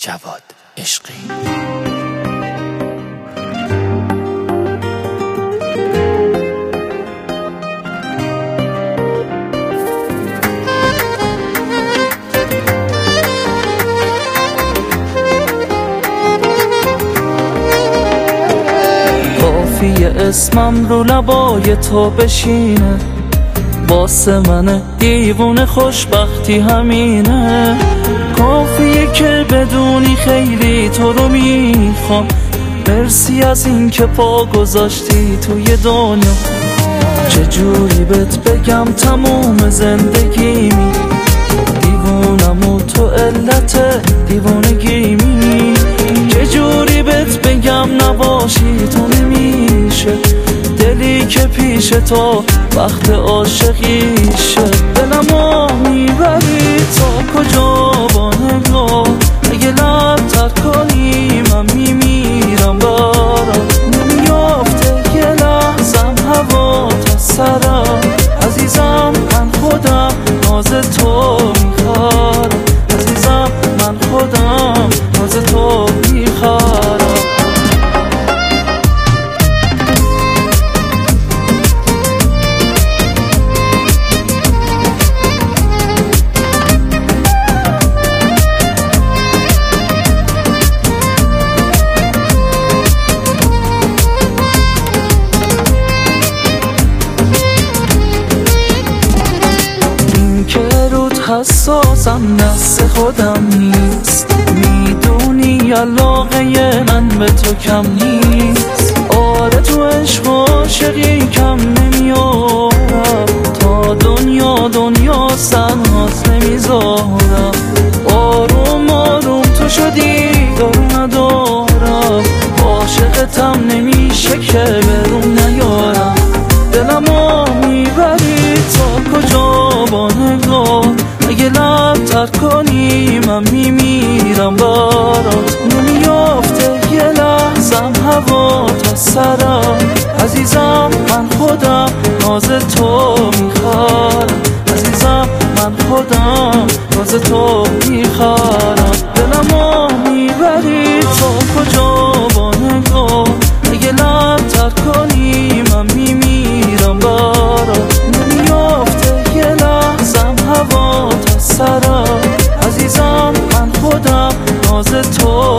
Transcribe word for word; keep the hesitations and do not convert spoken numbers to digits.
جواد عشقی. کافیه اسمم رو لبای تو بشینه، واسه من دیوونه خوشبختی همینه. کافیه که بدونی خیلی تو رو میخوام، مرسی از این که پا گذاشتی توی دنیا. چجوری بهت بگم تموم زندگیمی، دیوونم و تو علت دیوونگیمی. چجوری بهت بگم نباشی تو نمیشه، دلی که پیش تو وقت عاشقیشه. دلمو میبری تا کجا با نگاه، اگه لب تر کنی من میمیرم برات. نمیافته یه لحظم هوا تا سرم، عزیزم من خودم ناز تو میخوارم. عزیزم من خودم ناز تو میخوارم. حساسم دست خودم نیست، میدونی علاقه من به تو کم نیست. آره تو عشق و عاشقی کم نمیارم، تا دنیا دنیا سنهات نمیذارم. آروم آروم تو شدی دارو ندارم، عاشقتم نمیشه که برون نیارم. دلمو میبری تا کجا با نگاه، اگه لب تر کنی من میمیرم برات. نمیافته یه لحظم هوا تا سرم، عزیزم من خودم ناز تو میخوارم. عزیزم من خودم ناز تو میخوارم. دلمو میبری تا کجا با نگاه، اگه لب تر کنی من میمیرم برات. نمیافته یه لحظم هوا تا سرم، عزیزم من خودم ناز تو